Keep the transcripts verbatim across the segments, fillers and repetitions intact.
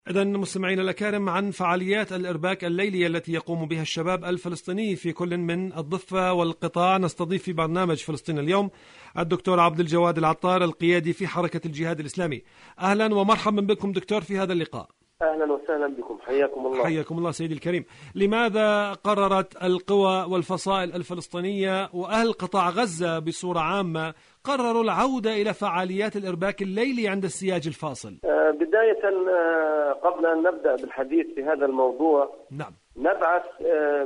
إذن مستمعينا الأكارم، عن فعاليات الإرباك الليلية التي يقوم بها الشباب الفلسطيني في كل من الضفة والقطاع، نستضيف في برنامج فلسطين اليوم الدكتور عبد الجواد العطار، القيادي في حركة الجهاد الإسلامي. أهلا ومرحبا بكم دكتور في هذا اللقاء. أهلا وسهلا بكم، حياكم الله. حياكم الله سيدي الكريم. لماذا قررت القوى والفصائل الفلسطينية وأهل قطاع غزة بصورة عامة قرروا العودة إلى فعاليات الإرباك الليلي عند السياج الفاصل؟ آه بداية آه قبل أن نبدأ بالحديث في هذا الموضوع، نعم، نبعث آه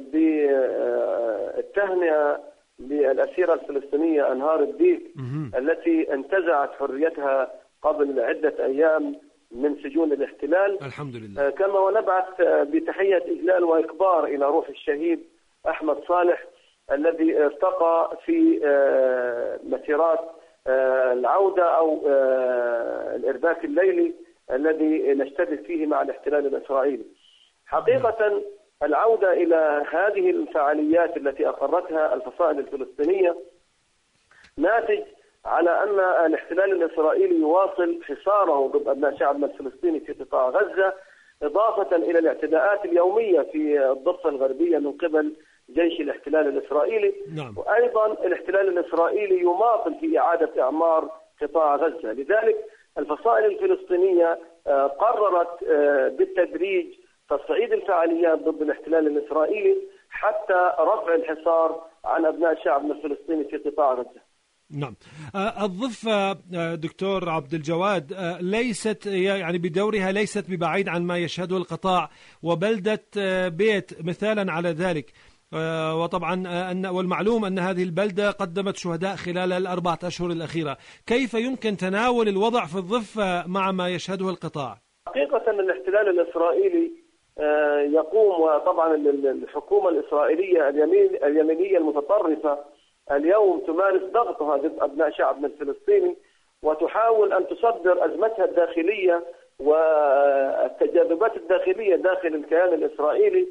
بالتهنئة للأسيرة الفلسطينية أنهار الديك التي انتزعت حريتها قبل عدة أيام من سجون الاحتلال. الحمد لله. كما ونبعث بتحية إجلال وإكبار إلى روح الشهيد أحمد صالح الذي ارتقى في مسيرات العودة أو الإرباك الليلي الذي نشتبه فيه مع الاحتلال الإسرائيلي. حقيقة العودة إلى هذه الفعاليات التي أقرتها الفصائل الفلسطينية ناتج على أن الاحتلال الإسرائيلي يواصل حصاره ضد أبناء شعبنا الفلسطيني في قطاع غزة، إضافة إلى الاعتداءات اليومية في الضفة الغربية من قبل جيش الاحتلال الإسرائيلي. نعم. وأيضا الاحتلال الإسرائيلي يماطل في إعادة إعمار قطاع غزة. لذلك الفصائل الفلسطينية قررت بالتدريج تصعيد الفعاليات ضد الاحتلال الإسرائيلي حتى رفع الحصار عن أبناء شعبنا الفلسطيني في قطاع غزة. نعم. الضفة دكتور عبد الجواد ليست يعني بدورها ليست ببعيد عن ما يشهده القطاع، وبلدة بيت مثالا على ذلك. وطبعا أن والمعلوم أن هذه البلدة قدمت شهداء خلال الأربعة أشهر الأخيرة. كيف يمكن تناول الوضع في الضفة مع ما يشهده القطاع؟ حقيقة الاحتلال الإسرائيلي يقوم، وطبعا الحكومة الإسرائيلية اليمينية المتطرفة اليوم تمارس ضغطها ضد أبناء شعبنا الفلسطيني، وتحاول أن تصدر أزمتها الداخلية والتجاذبات الداخلية داخل الكيان الإسرائيلي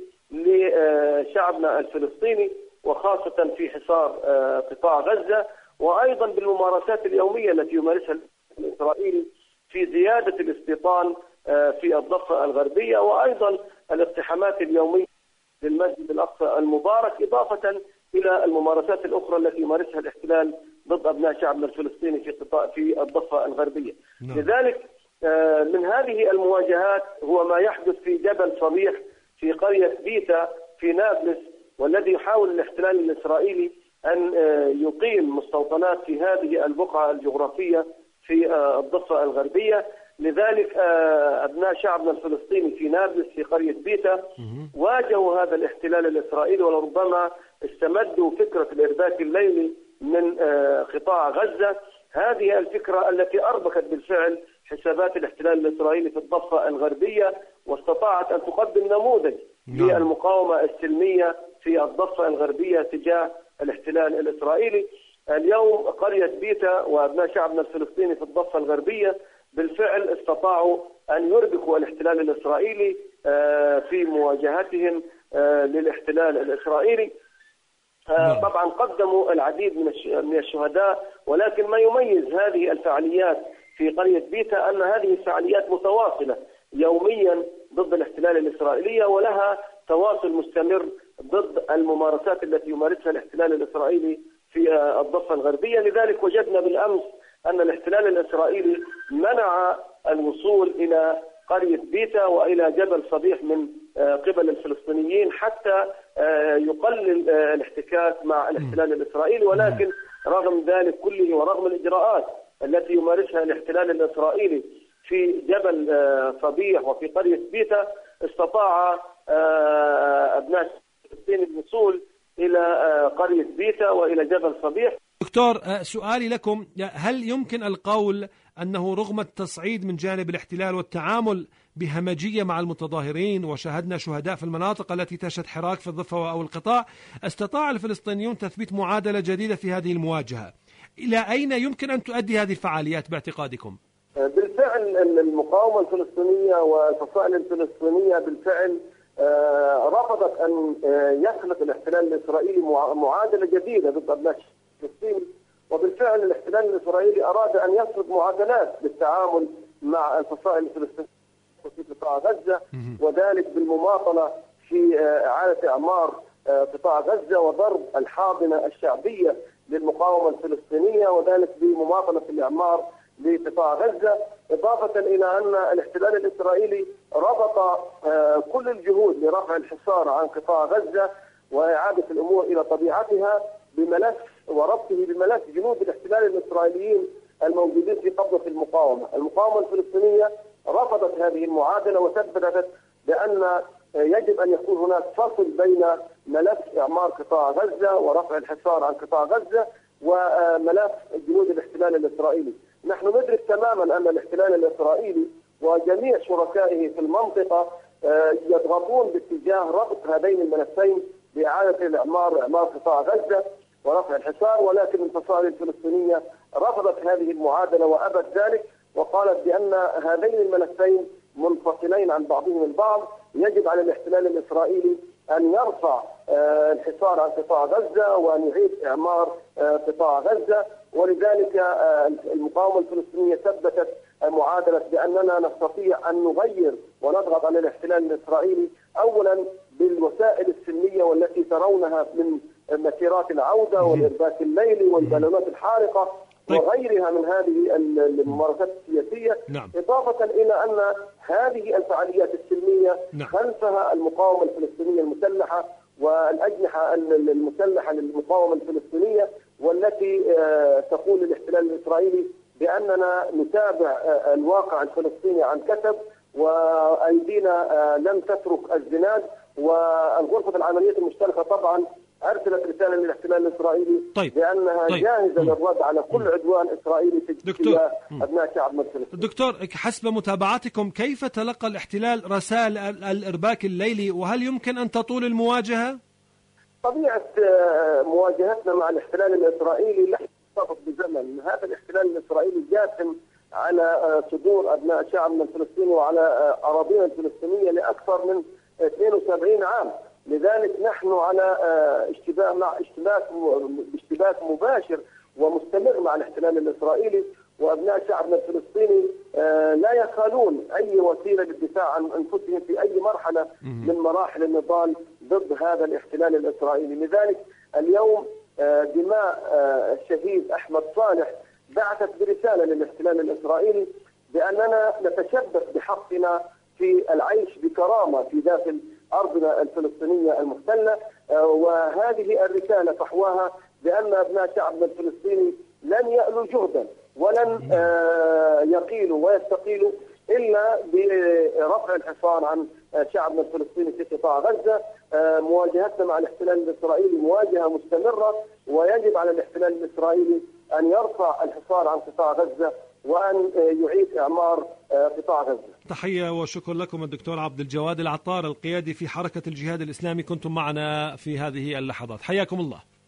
لشعبنا الفلسطيني، وخاصة في حصار قطاع غزة، وأيضا بالممارسات اليومية التي يمارسها الإسرائيلي في زيادة الاستيطان في الضفة الغربية، وأيضا الاقتحامات اليومية للمسجد الأقصى المبارك، إضافة إلى الممارسات الأخرى التي يمارسها الاحتلال ضد أبناء شعبنا الفلسطيني في قطاع في الضفة الغربية. نعم. لذلك من هذه المواجهات هو ما يحدث في جبل صبيح في قرية بيتا في نابلس، والذي يحاول الاحتلال الإسرائيلي أن يقيم مستوطنات في هذه البقعة الجغرافية في الضفة الغربية. لذلك أبناء شعبنا الفلسطيني في نابلس في قرية بيتا واجهوا هذا الاحتلال الإسرائيلي، ولربما استمدوا فكرة الإرباك الليلي من قطاع غزة. هذه الفكرة التي أربكت بالفعل حسابات الاحتلال الإسرائيلي في الضفة الغربية، واستطاعت أن تقدم نموذج للمقاومة السلمية في الضفة الغربية تجاه الاحتلال الإسرائيلي. اليوم قرية بيتا وأبناء شعبنا الفلسطيني في الضفة الغربية بالفعل استطاعوا أن يربكوا الاحتلال الإسرائيلي في مواجهتهم للاحتلال الإسرائيلي. طبعا قدموا العديد من الشهداء، ولكن ما يميز هذه الفعاليات في قرية بيتا أن هذه الفعاليات متواصلة يوميا ضد الاحتلال الإسرائيلي، ولها تواصل مستمر ضد الممارسات التي يمارسها الاحتلال الإسرائيلي في الضفة الغربية. لذلك وجدنا بالأمس أن الاحتلال الإسرائيلي منع الوصول إلى قرية بيتا وإلى جبل صبيح من قبل الفلسطينيين حتى يقلل الاحتكاك مع الاحتلال الإسرائيلي. ولكن رغم ذلك كله ورغم الإجراءات التي يمارسها الاحتلال الإسرائيلي في جبل صبيح وفي قرية بيتا، استطاع أبناء فلسطين الوصول إلى قرية بيتا وإلى جبل صبيح. دكتور، سؤالي لكم، هل يمكن القول أنه رغم التصعيد من جانب الاحتلال والتعامل بهمجية مع المتظاهرين، وشاهدنا شهداء في المناطق التي تشهد حراك في الضفة أو القطاع، استطاع الفلسطينيون تثبيت معادلة جديدة في هذه المواجهة؟ إلى أين يمكن أن تؤدي هذه الفعاليات باعتقادكم؟ بالفعل المقاومة الفلسطينية والفصائل الفلسطينية بالفعل رفضت أن يخلق الاحتلال الإسرائيلي معادلة جديدة ضد أبناء فلسطين، وبالفعل الاحتلال الإسرائيلي أراد أن يفرض معادلات للتعامل مع الفصائل الفلسطينية في قطاع غزة، وذلك بالمماطلة في إعادة إعمار قطاع غزة وضرب الحاضنة الشعبية للمقاومة الفلسطينية، وذلك بمماطلة الإعمار لقطاع غزة، إضافة إلى أن الاحتلال الإسرائيلي ربط كل الجهود لرفع الحصار عن قطاع غزة وإعادة الأمور إلى طبيعتها بملف وربطه بملف جنود الاحتلال الإسرائيليين الموجودين في قبضة المقاومة. المقاومة الفلسطينية رفضت هذه المعادلة وثبتت بأن يجب أن يكون هناك فصل بين ملف إعمار قطاع غزة ورفع الحصار عن قطاع غزة وملف جنود الاحتلال الإسرائيلي. نحن ندرك تماما أن الاحتلال الإسرائيلي وجميع شركائه في المنطقة يضغطون باتجاه ربط هذين الملفين بإعادة الإعمار إعمار قطاع غزة ورفع الحصار، ولكن الفصائل الفلسطينية رفضت هذه المعادلة وأبت ذلك، وقالت بأن هذين الملفين منفصلين عن بعضهم البعض. يجب على الاحتلال الإسرائيلي أن يرفع الحصار عن قطاع غزة وأن يعيد إعمار قطاع غزة، ولذلك المقاومة الفلسطينية ثبتت معادلة بأننا نستطيع أن نغير ونضغط على الاحتلال الإسرائيلي أولا بالوسائل السلمية والتي ترونها من مسيرات العودة والإرباك الليلي والبالونات الحارقة طيب. وغيرها من هذه الممارسات السياسية، نعم. إضافة إلى أن هذه الفعاليات السلمية نعم. خلفها المقاومة الفلسطينية المسلحة والأجنحة المسلحة للمقاومة الفلسطينية، والتي تقول للاحتلال الإسرائيلي بأننا نتابع الواقع الفلسطيني عن كثب وأيدينا لم تترك الزناد. والغرفة العمليات المشتركة طبعا أرسلت رسالة للاحتلال الإسرائيلي طيب. بأنها طيب. جاهزة للرد على كل عدوان إسرائيلي تجاه أبناء شعبنا الفلسطيني. دكتور، حسب متابعتكم كيف تلقى الاحتلال رسائل الإرباك الليلي، وهل يمكن أن تطول المواجهة؟ طبيعة مواجهتنا مع الاحتلال الإسرائيلي لا ترتبط بزمن. هذا الاحتلال الإسرائيلي جاثم على صدور أبناء شعبنا الفلسطيني وعلى أراضينا الفلسطينية لأكثر من اثنين وسبعين عام، لذلك نحن على اشتباك مع اشتباك اشتباك مباشر ومستمر مع الاحتلال الإسرائيلي، وأبناء شعبنا الفلسطيني لا يخالون أي وسيلة للدفاع عن أنفسهم في أي مرحلة من مراحل النضال ضد هذا الاحتلال الإسرائيلي. لذلك اليوم دماء الشهيد أحمد صالح بعثت برسالة للاحتلال الإسرائيلي بأننا نتشبث بحقنا في العيش بكرامة في داخل أرضنا الفلسطينية المحتلة، وهذه الرسالة فحواها بأن أبناء شعبنا الفلسطيني لن يألوا جهدا ولن يقيلوا ويستقيلوا إلا برفع الحصار عن شعبنا الفلسطيني في قطاع غزة. مواجهتنا مع الاحتلال الإسرائيلي مواجهة مستمرة، ويجب على الاحتلال الإسرائيلي أن يرفع الحصار عن قطاع غزة وأن يعيد إعمار قطاع غزة. تحية وشكر لكم الدكتور عبد الجواد العطار، القيادي في حركة الجهاد الإسلامي، كنتم معنا في هذه اللحظات، حياكم الله.